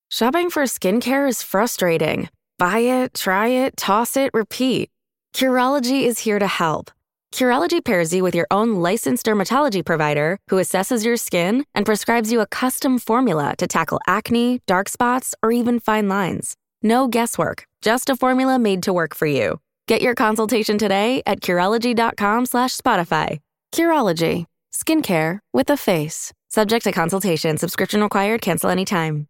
Shopping for skincare is frustrating. Buy it, try it, toss it, repeat. Curology is here to help. Curology pairs you with your own licensed dermatology provider who assesses your skin and prescribes you a custom formula to tackle acne, dark spots, or even fine lines. No guesswork, just a formula made to work for you. Get your consultation today at Curology.com/Spotify. Curology, skincare with a face. Subject to consultation, subscription required, cancel anytime.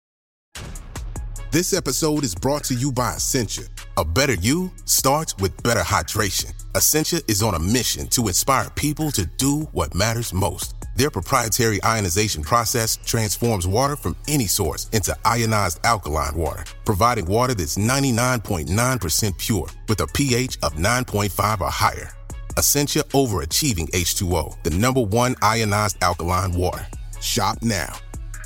This episode is brought to you by Essentia. A better you starts with better hydration. Essentia is on a mission to inspire people to do what matters most. Their proprietary ionization process transforms water from any source into ionized alkaline water, providing water that's 99.9% pure with a pH of 9.5 or higher. Essentia Overachieving H2O, the #1 ionized alkaline water. Shop now.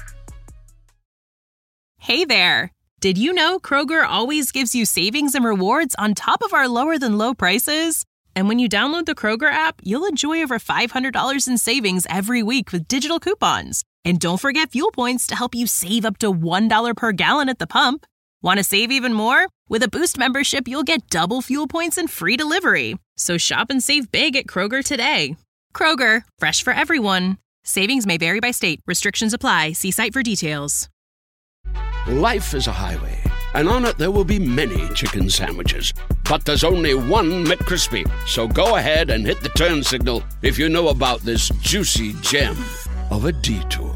Hey there. Did you know Kroger always gives you savings and rewards on top of our lower-than-low prices? And when you download the Kroger app, you'll enjoy over $500 in savings every week with digital coupons. And don't forget fuel points to help you save up to $1 per gallon at the pump. Want to save even more? With a Boost membership, you'll get double fuel points and free delivery. So shop and save big at Kroger today. Kroger, fresh for everyone. Savings may vary by state. Restrictions apply. See site for details. Life is a highway, and on it there will be many chicken sandwiches. But there's only one McCrispy. So go ahead and hit the turn signal if you know about this juicy gem of a detour.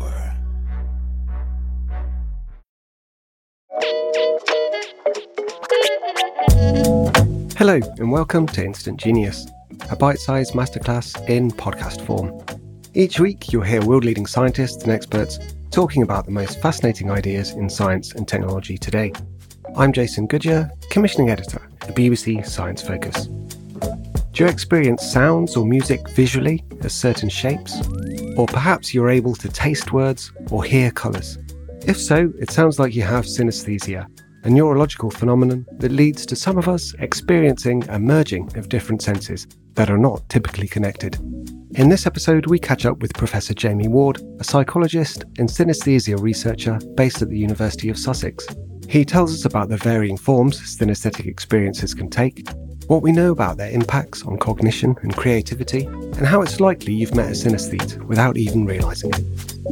Hello, and welcome to Instant Genius, a bite-sized masterclass in podcast form. Each week, you'll hear world-leading scientists and experts talking about the most fascinating ideas in science and technology today. I'm Jason Goodyear, Commissioning Editor at BBC Science Focus. Do you experience sounds or music visually as certain shapes? Or perhaps you're able to taste words or hear colours? If so, it sounds like you have synesthesia, a neurological phenomenon that leads to some of us experiencing a merging of different senses that are not typically connected. In this episode, we catch up with Professor Jamie Ward, a psychologist and synesthesia researcher based at the University of Sussex. He tells us about the varying forms synesthetic experiences can take, what we know about their impacts on cognition and creativity, and how it's likely you've met a synesthete without even realising it.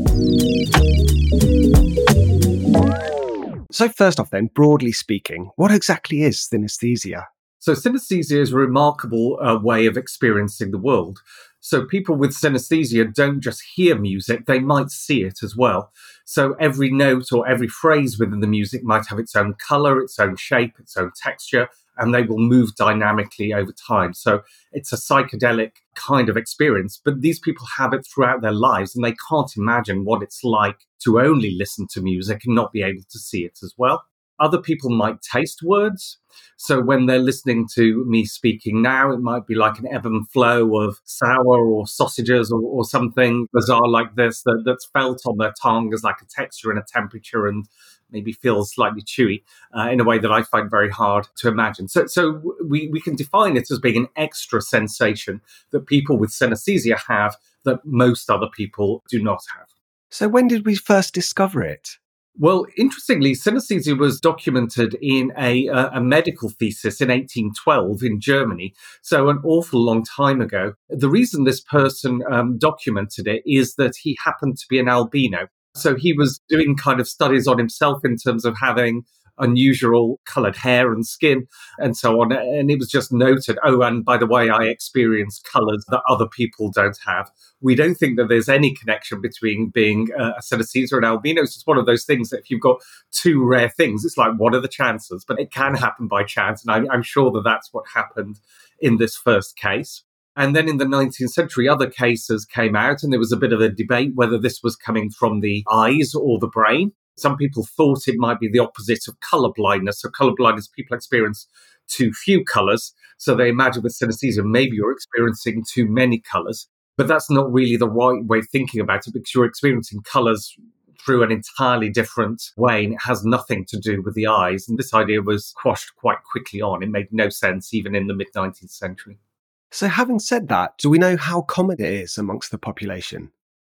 So first off then, broadly speaking, what exactly is synesthesia? So synesthesia is a remarkable way of experiencing the world. So people with synesthesia don't just hear music, they might see it as well. So every note or every phrase within the music might have its own colour, its own shape, its own texture, and they will move dynamically over time. So it's a psychedelic kind of experience, but these people have it throughout their lives and they can't imagine what it's like to only listen to music and not be able to see it as well. Other people might taste words. So when they're listening to me speaking now, it might be like an ebb and flow of sour or sausages or something bizarre like this that's felt on their tongue as like a texture and a temperature and maybe feels slightly chewy in a way that I find very hard to imagine. So we can define it as being an extra sensation that people with synesthesia have that most other people do not have. So when did we first discover it? Well, interestingly, synesthesia was documented in a medical thesis in 1812 in Germany, so an awful long time ago. The reason this person documented it is that he happened to be an albino. So he was doing kind of studies on himself in terms of having unusual coloured hair and skin and so on. And it was just noted, oh, and by the way, I experience colours that other people don't have. We don't think that there's any connection between being a synesthesia and albino. It's just one of those things that if you've got two rare things, it's like, what are the chances? But it can happen by chance. And I'm sure that that's what happened in this first case. And then in the 19th century, other cases came out and there was a bit of a debate whether this was coming from the eyes or the brain. Some people thought it might be the opposite of colour blindness. So colour blindness, people experience too few colours. So they imagine with synesthesia, maybe you're experiencing too many colours. But that's not really the right way of thinking about it because you're experiencing colours through an entirely different way and it has nothing to do with the eyes. And this idea was quashed quite quickly on. It made no sense even in the mid-19th century. So having said that, do we know how common it is amongst the population?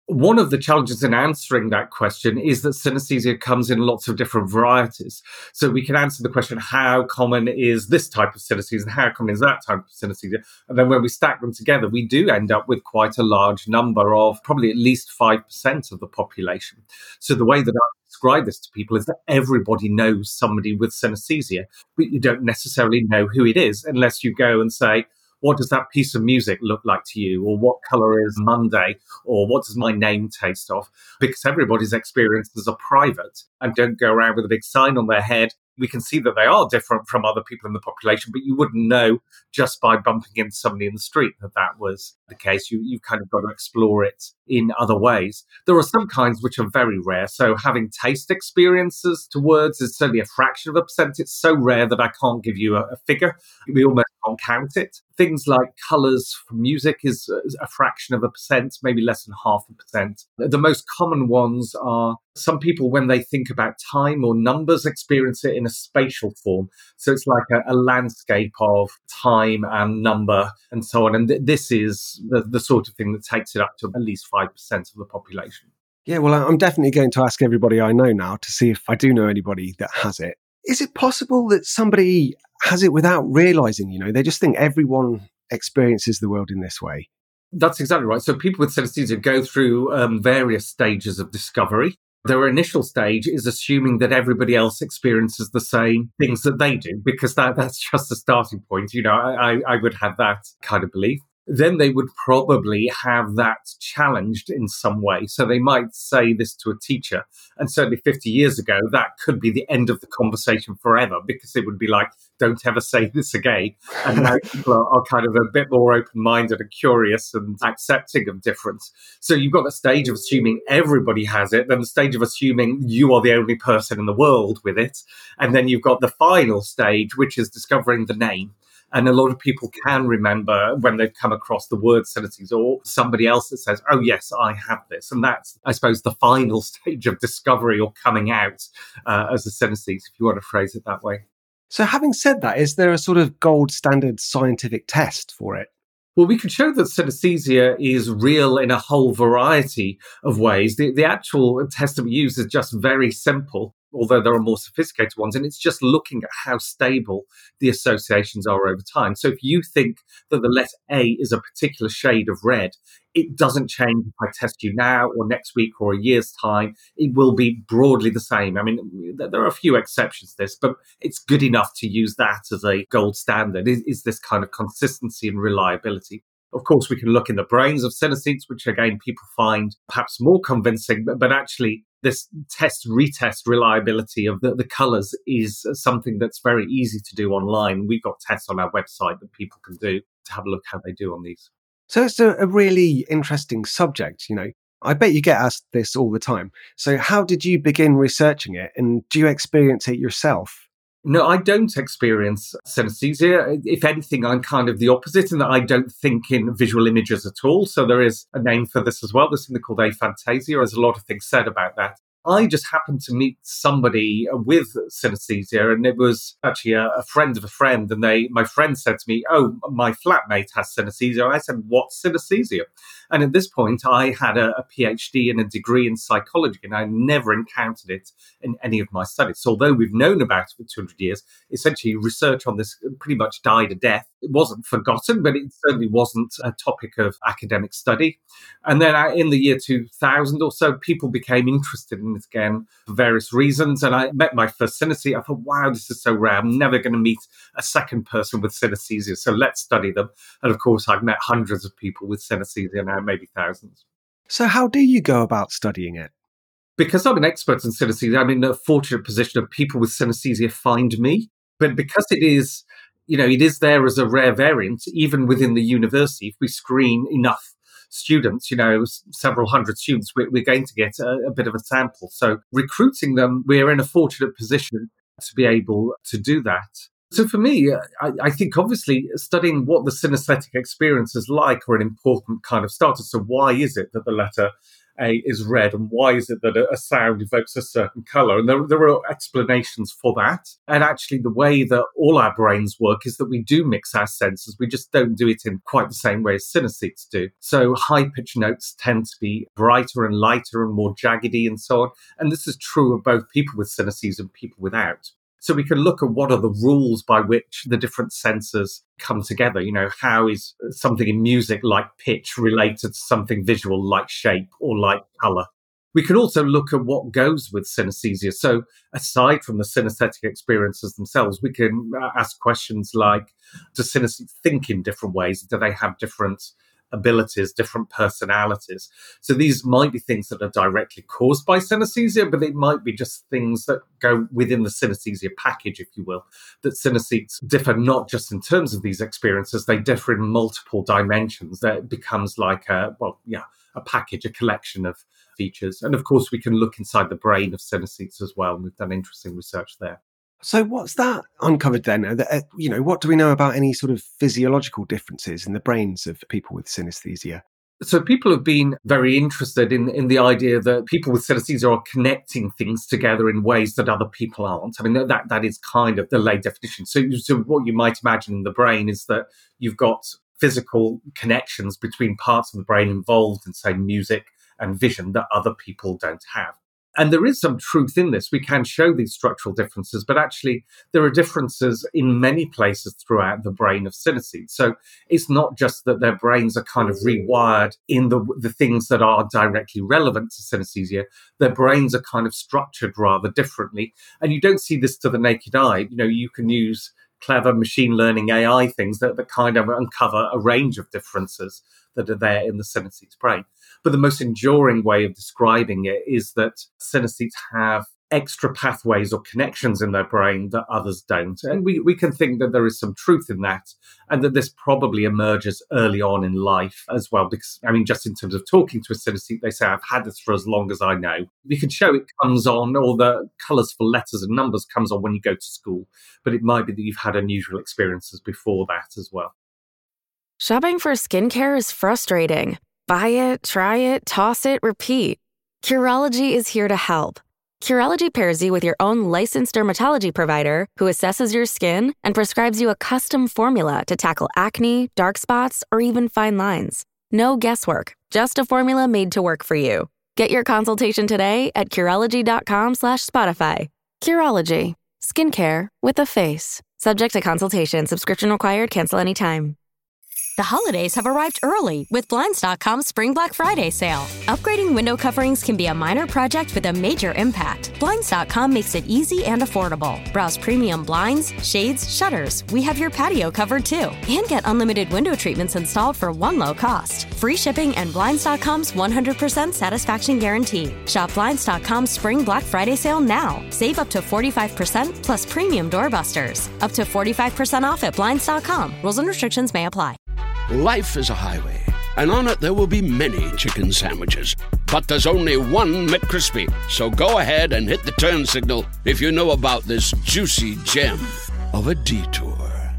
One of the challenges in answering that question is that synesthesia comes in lots of different varieties. So we can answer the question, how common is this type of synesthesia and how common is that type of synesthesia? And then when we stack them together, we do end up with quite a large number of probably at least 5% of the population. So the way that I describe this to people is that everybody knows somebody with synesthesia, but you don't necessarily know who it is unless you go and say, what does that piece of music look like to you? Or what color is Monday? Or what does my name taste of? Because everybody's experiences are private and don't go around with a big sign on their head. We can see that they are different from other people in the population, but you wouldn't know just by bumping into somebody in the street that that was the case. You've kind of got to explore it in other ways. There are some kinds which are very rare. So having taste experiences to words is certainly a fraction of a percent. It's so rare that I can't give you a figure. We almost can't count it. Things like colours for music is a fraction of a percent, maybe less than 0.5%. The most common ones are some people, when they think about time or numbers, experience it in a spatial form. So it's like a landscape of time and number and so on. And this is the sort of thing that takes it up to at least 5% of the population. Yeah, well, I'm definitely going to ask everybody I know now to see if I do know anybody that has it. Is it possible that somebody has it without realizing, they just think everyone experiences the world in this way? That's exactly right. So people with synesthesia go through various stages of discovery. Their initial stage is assuming that everybody else experiences the same things that they do, because that's just a starting point. I would have that kind of belief. Then they would probably have that challenged in some way. So they might say this to a teacher. And certainly 50 years ago, that could be the end of the conversation forever, because it would be like, don't ever say this again. And now people are kind of a bit more open-minded and curious and accepting of difference. So you've got the stage of assuming everybody has it, then the stage of assuming you are the only person in the world with it. And then you've got the final stage, which is discovering the name. And a lot of people can remember when they've come across the word synesthesia or somebody else that says, oh, yes, I have this. And that's, I suppose, the final stage of discovery or coming out as a synesthete, if you want to phrase it that way. So having said that, is there a sort of gold standard scientific test for it? Well, we can show that synesthesia is real in a whole variety of ways. The actual test that we use is just very simple, although there are more sophisticated ones, and it's just looking at how stable the associations are over time. So if you think that the letter A is a particular shade of red, it doesn't change if I test you now or next week or a year's time. It will be broadly the same. I mean, there are a few exceptions to this, but it's good enough to use that as a gold standard, is this kind of consistency and reliability. Of course, we can look in the brains of synesthetes, which again, people find perhaps more convincing, but actually this retest reliability of the colours is something that's very easy to do online. We've got tests on our website that people can do to have a look how they do on these. So it's a really interesting subject, I bet you get asked this all the time. So how did you begin researching it, and do you experience it yourself? No, I don't experience synesthesia. If anything, I'm kind of the opposite in that I don't think in visual images at all. So there is a name for this as well. There's something called aphantasia. There's a lot of things said about that. I just happened to meet somebody with synesthesia, and it was actually a friend of a friend. And my friend said to me, oh, my flatmate has synesthesia. I said, what's synesthesia? And at this point, I had a PhD and a degree in psychology, and I never encountered it in any of my studies. So although we've known about it for 200 years, essentially research on this pretty much died a death. It wasn't forgotten, but it certainly wasn't a topic of academic study. And then in the year 2000 or so, people became interested in it again for various reasons. And I met my first synesthete. I thought, wow, this is so rare. I'm never going to meet a second person with synesthesia. So let's study them. And of course, I've met hundreds of people with synesthesia now, maybe thousands. So how do you go about studying it? Because I'm an expert in synesthesia, I'm in a fortunate position of people with synesthesia find me. But because it is there as a rare variant, even within the university, if we screen enough students, several hundred students, we're going to get a bit of a sample. So recruiting them, we're in a fortunate position to be able to do that. So for me, I think obviously studying what the synesthetic experience is like are an important kind of starter. So why is it that the letter is red, and why is it that a sound evokes a certain colour? And there are explanations for that. And actually, the way that all our brains work is that we do mix our senses. We just don't do it in quite the same way as synesthetes do. So high-pitched notes tend to be brighter and lighter and more jaggedy and so on. And this is true of both people with synesthesia and people without. So we can look at what are the rules by which the different senses come together. How is something in music like pitch related to something visual like shape or like colour? We can also look at what goes with synesthesia. So aside from the synesthetic experiences themselves, we can ask questions like, do synesthetes think in different ways? Do they have different abilities, different personalities? So these might be things that are directly caused by synesthesia, but it might be just things that go within the synesthesia package, if you will, that synesthetes differ not just in terms of these experiences, they differ in multiple dimensions. That it becomes like a package, a collection of features. And of course, we can look inside the brain of synesthetes as well. And we've done interesting research there. So what's that uncovered then? What do we know about any sort of physiological differences in the brains of people with synesthesia? So people have been very interested in the idea that people with synesthesia are connecting things together in ways that other people aren't. I mean, that is kind of the lay definition. So what you might imagine in the brain is that you've got physical connections between parts of the brain involved in, say, music and vision that other people don't have. And there is some truth in this. We can show these structural differences, but actually there are differences in many places throughout the brain of synesthetes. So it's not just that their brains are kind of rewired in the things that are directly relevant to synesthesia. Their brains are kind of structured rather differently. And you don't see this to the naked eye. You can use clever machine learning AI things that kind of uncover a range of differences that are there in the synesthete's brain. But the most enduring way of describing it is that synesthetes have extra pathways or connections in their brain that others don't. And we can think that there is some truth in that, and that this probably emerges early on in life as well. Because, just in terms of talking to a synesthete, they say, I've had this for as long as I know. We can show it comes on, or the colours for letters and numbers comes on when you go to school. But it might be that you've had unusual experiences before that as well. Shopping for skincare is frustrating. Buy it, try it, toss it, repeat. Curology is here to help. Curology pairs you with your own licensed dermatology provider who assesses your skin and prescribes you a custom formula to tackle acne, dark spots, or even fine lines. No guesswork, just a formula made to work for you. Get your consultation today at Curology.com/Spotify. Curology, skincare with a face. Subject to consultation, subscription required, cancel anytime. The holidays have arrived early with Blinds.com's Spring Black Friday sale. Upgrading window coverings can be a minor project with a major impact. Blinds.com makes it easy and affordable. Browse premium blinds, shades, shutters. We have your patio covered too. And get unlimited window treatments installed for one low cost. Free shipping and Blinds.com's 100% satisfaction guarantee. Shop Blinds.com's Spring Black Friday sale now. Save up to 45% plus premium doorbusters. Up to 45% off at Blinds.com. Rules and restrictions may apply. Life is a highway, and on it there will be many chicken sandwiches. But there's only one McCrispy. So go ahead and hit the turn signal if you know about this juicy gem of a detour.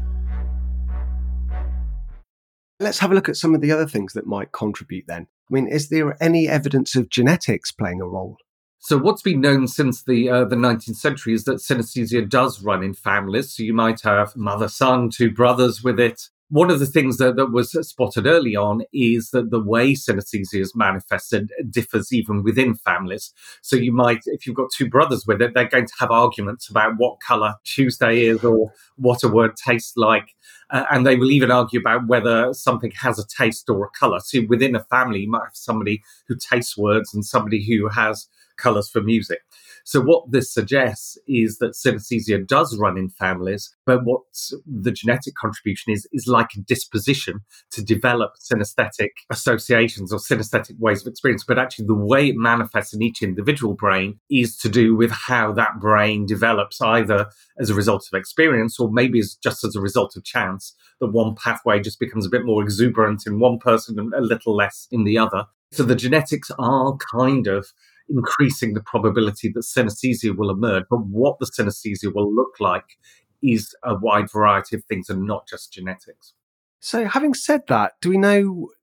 Let's have a look at some of the other things that might contribute then. Is there any evidence of genetics playing a role? So what's been known since the 19th century is that synesthesia does run in families. So you might have mother, son, two brothers with it. One of the things that was spotted early on is that the way synesthesia is manifested differs even within families. So you might, if you've got two brothers with it, they're going to have arguments about what colour Tuesday is or what a word tastes like. And they will even argue about whether something has a taste or a colour. So within a family, you might have somebody who tastes words and somebody who has colours for music. So what this suggests is that synesthesia does run in families, but what the genetic contribution is like a disposition to develop synesthetic associations or synesthetic ways of experience. But actually the way it manifests in each individual brain is to do with how that brain develops, either as a result of experience or maybe just as a result of chance, that one pathway just becomes a bit more exuberant in one person and a little less in the other. So the genetics are kind of increasing the probability that synesthesia will emerge. But what the synesthesia will look like is a wide variety of things and not just genetics. So having said that, do we know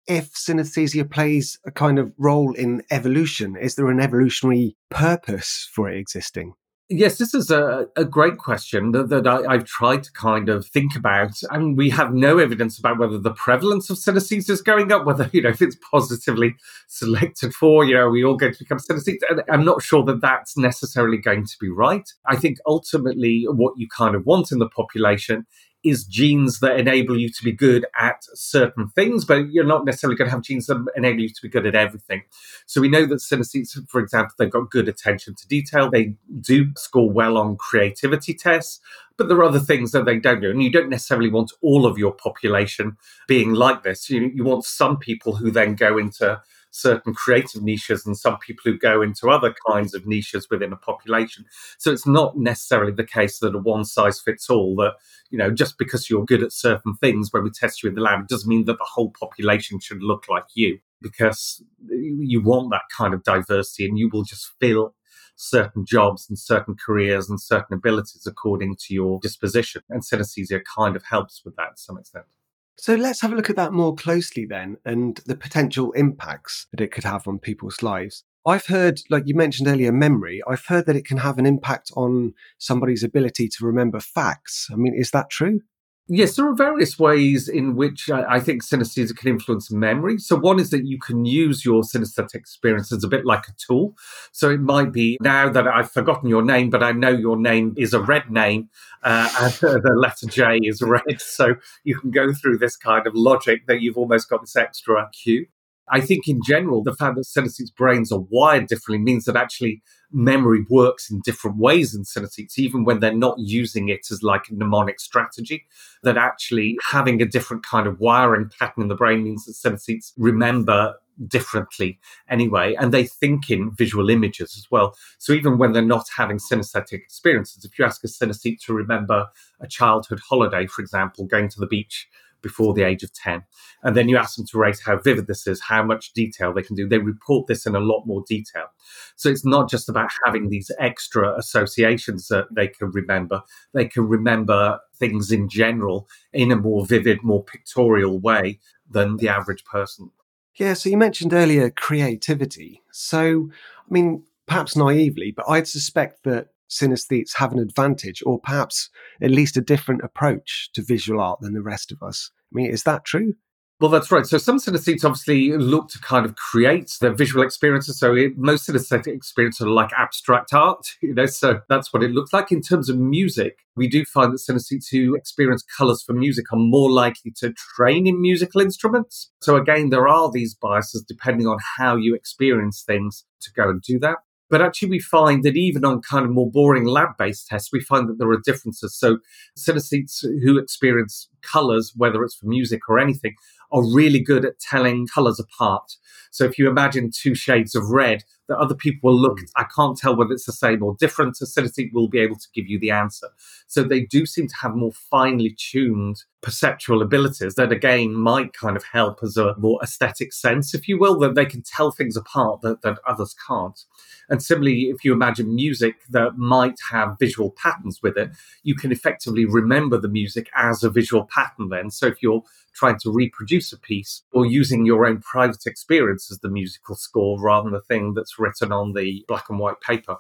if synesthesia plays a kind of role in evolution? Is there an evolutionary purpose for it existing? Yes, this is a great question that I've tried to kind of think about. I mean, we have no evidence about whether the prevalence of synesthesia is going up, whether, if it's positively selected for, we all going to become synesthetic. And I'm not sure that that's necessarily going to be right. I think ultimately what you kind of want in the population is genes that enable you to be good at certain things, but you're not necessarily going to have genes that enable you to be good at everything. So we know that synesthetes, for example, they've got good attention to detail. They do score well on creativity tests, but there are other things that they don't do. And you don't necessarily want all of your population being like this. You want some people who then go into certain creative niches and some people who go into other kinds of niches within a population. So it's not necessarily the case that a one size fits all, that, just because you're good at certain things when we test you in the lab, it doesn't mean that the whole population should look like you, because you want that kind of diversity and you will just fill certain jobs and certain careers and certain abilities according to your disposition. And synesthesia kind of helps with that to some extent. So let's have a look at that more closely then, and the potential impacts that it could have on people's lives. I've heard, like you mentioned earlier, memory. I've heard that it can have an impact on somebody's ability to remember facts. I mean, is that true? Yes, there are various ways in which I think synesthesia can influence memory. So one is that you can use your synesthetic experience as a bit like a tool. So it might be, now that I've forgotten your name, but I know your name is a red name, and the letter J is red. So you can go through this kind of logic that you've almost got this extra cue. I think in general, the fact that synesthetes' brains are wired differently means that actually memory works in different ways in synesthetes, even when they're not using it as like a mnemonic strategy, that actually having a different kind of wiring pattern in the brain means that synesthetes remember differently anyway, and they think in visual images as well. So even when they're not having synesthetic experiences, if you ask a synesthete to remember a childhood holiday, for example, going to the beach before the age of 10. And then you ask them to rate how vivid this is, how much detail they can do. They report this in a lot more detail. So it's not just about having these extra associations that they can remember. They can remember things in general in a more vivid, more pictorial way than the average person. Yeah, so you mentioned earlier creativity. So, I mean, perhaps naively, but I'd suspect that synesthetes have an advantage, or perhaps at least a different approach to visual art than the rest of us. I mean, is that true? Well, that's right. So some synesthetes obviously look to kind of create their visual experiences. So most synesthetic experiences are like abstract art, so that's what it looks like. In terms of music, we do find that synesthetes who experience colours for music are more likely to train in musical instruments. So again, there are these biases depending on how you experience things to go and do that. But actually, we find that even on kind of more boring lab-based tests, we find that there are differences. So synesthetes who experience colours, whether it's for music or anything, are really good at telling colours apart. So if you imagine two shades of red, that other people will look, I can't tell whether it's the same or different. A synesthete will be able to give you the answer. So they do seem to have more finely tuned perceptual abilities that, again, might kind of help as a more aesthetic sense, if you will, that they can tell things apart that others can't. And similarly, if you imagine music that might have visual patterns with it, you can effectively remember the music as a visual pattern then. So if you're trying to reproduce a piece or using your own private experience as the musical score rather than the thing that's written on the black and white paper.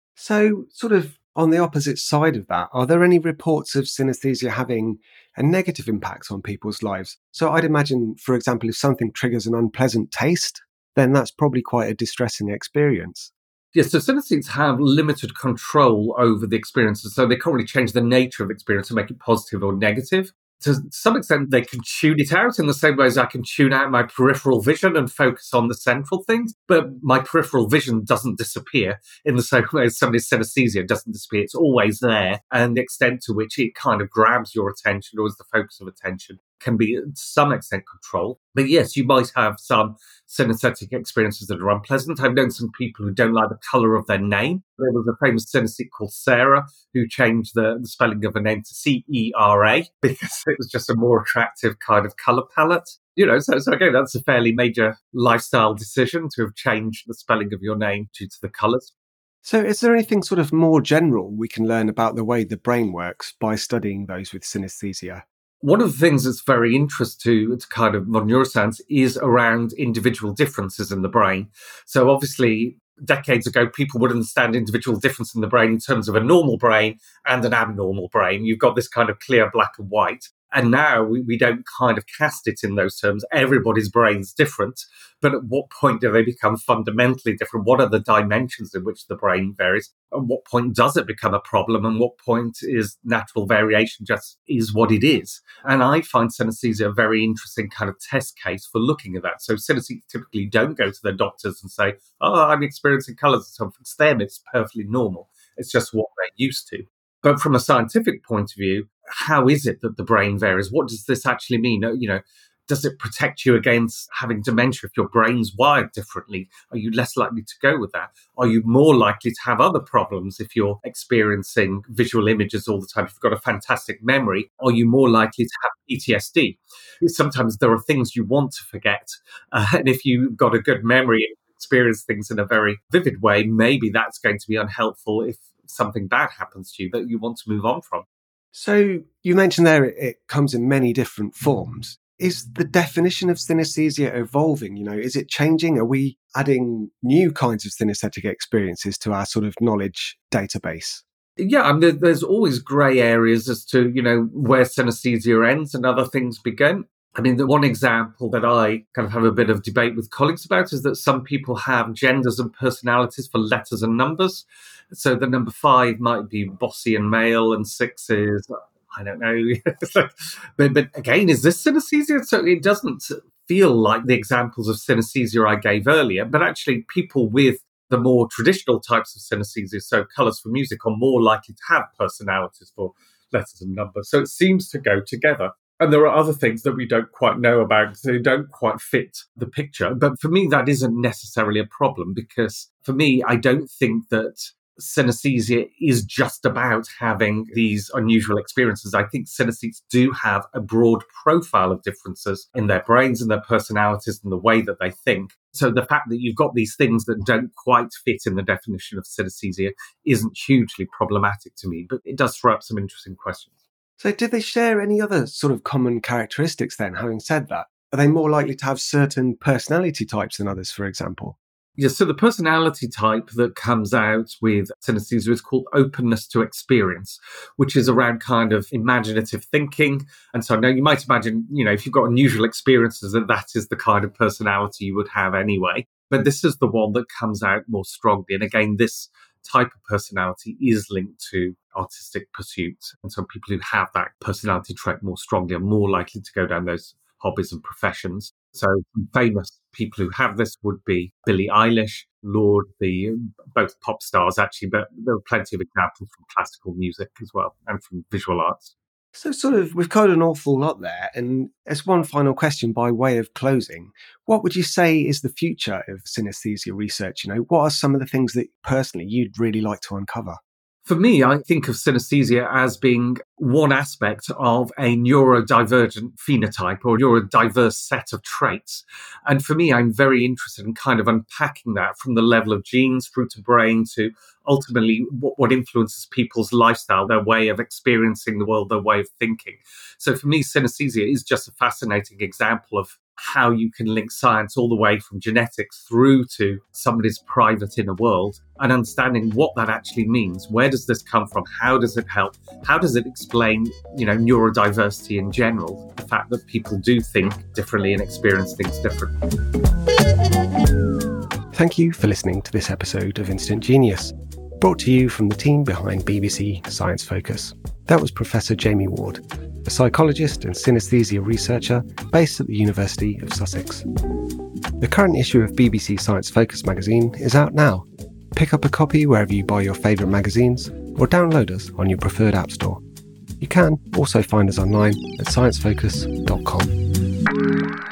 So sort of on the opposite side of that, are there any reports of synesthesia having a negative impact on people's lives? So I'd imagine, for example, if something triggers an unpleasant taste, then that's probably quite a distressing experience. Yes, so synesthetes have limited control over the experiences, so they can't really change the nature of the experience to make it positive or negative. To some extent, they can tune it out in the same way as I can tune out my peripheral vision and focus on the central things. But my peripheral vision doesn't disappear in the same way as somebody's synesthesia doesn't disappear. It's always there. And the extent to which it kind of grabs your attention or is the focus of attention can be, to some extent, controlled. But yes, you might have some synesthetic experiences that are unpleasant. I've known some people who don't like the colour of their name. There was a famous synesthete called Sarah who changed the spelling of her name to Cera because it was just a more attractive kind of colour palette. So again, that's a fairly major lifestyle decision to have changed the spelling of your name due to the colours. So is there anything sort of more general we can learn about the way the brain works by studying those with synesthesia? One of the things that's very interesting to kind of modern neuroscience is around individual differences in the brain. So obviously, decades ago, people would understand individual difference in the brain in terms of a normal brain and an abnormal brain. You've got this kind of clear black and white. And now we don't kind of cast it in those terms. Everybody's brain's different. But at what point do they become fundamentally different? What are the dimensions in which the brain varies? At what point does it become a problem? And what point is natural variation just is what it is? And I find synesthesia a very interesting kind of test case for looking at that. So synesthetes typically don't go to their doctors and say, oh, I'm experiencing colours and so on. For them, it's perfectly normal. It's just what they're used to. But from a scientific point of view, how is it that the brain varies? What does this actually mean? Does it protect you against having dementia if your brain's wired differently? Are you less likely to go with that? Are you more likely to have other problems if you're experiencing visual images all the time? If you've got a fantastic memory, are you more likely to have PTSD? Sometimes there are things you want to forget. And if you've got a good memory and experience things in a very vivid way, maybe that's going to be unhelpful if something bad happens to you that you want to move on from. So you mentioned there it comes in many different forms. Is the definition of synesthesia evolving? Is it changing? Are we adding new kinds of synesthetic experiences to our sort of knowledge database? Yeah, there's always grey areas as to, where synesthesia ends and other things begin. The one example that I kind of have a bit of debate with colleagues about is that some people have genders and personalities for letters and numbers. So the number 5 might be bossy and male, and 6 is, I don't know. but again, is this synesthesia? So it doesn't feel like the examples of synesthesia I gave earlier, but actually people with the more traditional types of synesthesia, so colours for music, are more likely to have personalities for letters and numbers. So it seems to go together. And there are other things that we don't quite know about, so they don't quite fit the picture. But for me, that isn't necessarily a problem, because for me, I don't think that synesthesia is just about having these unusual experiences. I think synesthetes do have a broad profile of differences in their brains and their personalities and the way that they think. So the fact that you've got these things that don't quite fit in the definition of synesthesia isn't hugely problematic to me, but it does throw up some interesting questions. So do they share any other sort of common characteristics then, having said that? Are they more likely to have certain personality types than others, for example? Yeah, so the personality type that comes out with synesthesia is called openness to experience, which is around kind of imaginative thinking. And so now you might imagine, if you've got unusual experiences, that is the kind of personality you would have anyway. But this is the one that comes out more strongly. And again, this type of personality is linked to artistic pursuits. And so people who have that personality trait more strongly are more likely to go down those hobbies and professions. So famous people who have this would be Billie Eilish, Lorde, both pop stars actually, but there are plenty of examples from classical music as well and from visual arts. So we've covered an awful lot there. And as one final question by way of closing, what would you say is the future of synesthesia research? What are some of the things that personally you'd really like to uncover? For me, I think of synesthesia as being one aspect of a neurodivergent phenotype or neurodiverse set of traits. And for me, I'm very interested in kind of unpacking that from the level of genes through to brain to ultimately what influences people's lifestyle, their way of experiencing the world, their way of thinking. So for me, synesthesia is just a fascinating example of how you can link science all the way from genetics through to somebody's private inner world and understanding what that actually means. Where does this come from? How does it help? How does it explain, neurodiversity in general? The fact that people do think differently and experience things differently. Thank you for listening to this episode of Instant Genius, brought to you from the team behind BBC Science Focus. That was Professor Jamie Ward, a psychologist and synesthesia researcher based at the University of Sussex. The current issue of BBC Science Focus magazine is out now. Pick up a copy wherever you buy your favourite magazines or download us on your preferred app store. You can also find us online at sciencefocus.com.